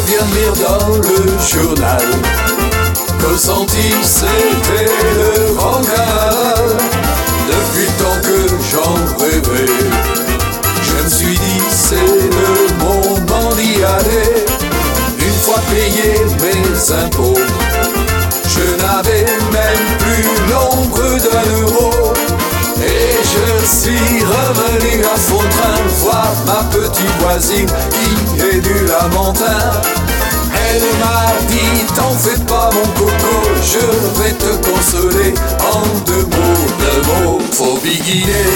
viens de lire dans le journal qu'au centime c'était le grand canal. Depuis le temps que j'en rêvais, je me suis dit c'est le moment d'y aller. Une fois payé mes impôts, je n'avais même plus l'ombre d'€1. Et je suis revenu à fond de train voir ma petite voisine qui est du Lamentin. Elle m'a dit t'en fais pas mon coco, je vais te consoler en 2 mots. Faut biguiner,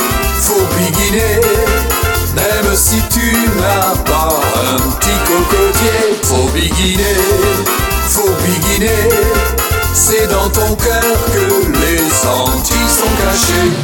même si tu n'as pas un petit cocotier. Faut biguiner, c'est dans ton cœur que les Antilles sont cachées.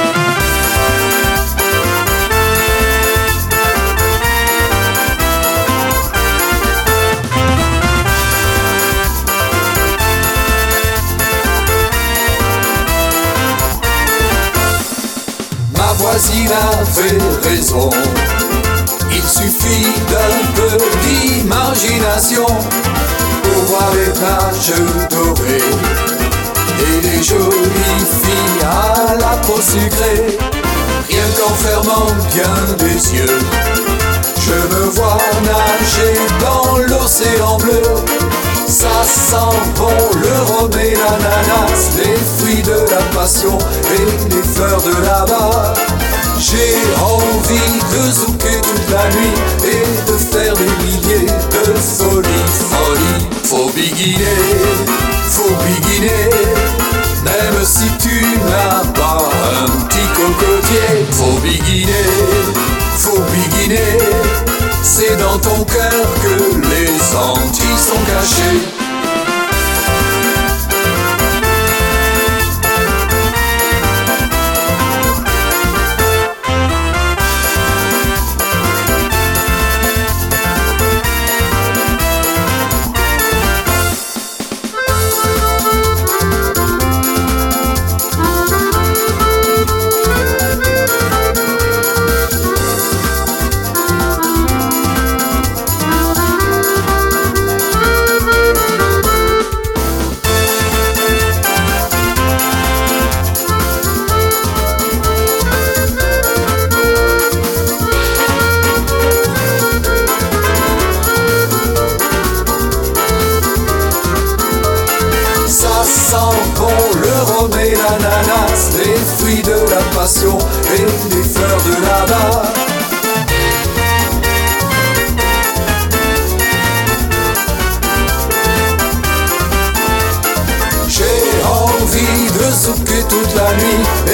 Ma voisine avait raison, il suffit d'un peu d'imagination pour voir les plages dorées et les jolies filles à la peau sucrée. Rien qu'en fermant bien les yeux, je me vois nager dans l'océan bleu. Ça sent bon le rhum et l'ananas, les fruits de la passion et les fleurs de là-bas. J'ai envie de zouker toute la nuit et de faire des milliers de folie. Faut biguiner, même si tu n'as pas un petit cocotier. Faut biguiner, c'est dans ton cœur que les Antilles sont cachées. Le rhum et l'ananas, les fruits de la passion et les fleurs de là-bas. J'ai envie de zouker toute la nuit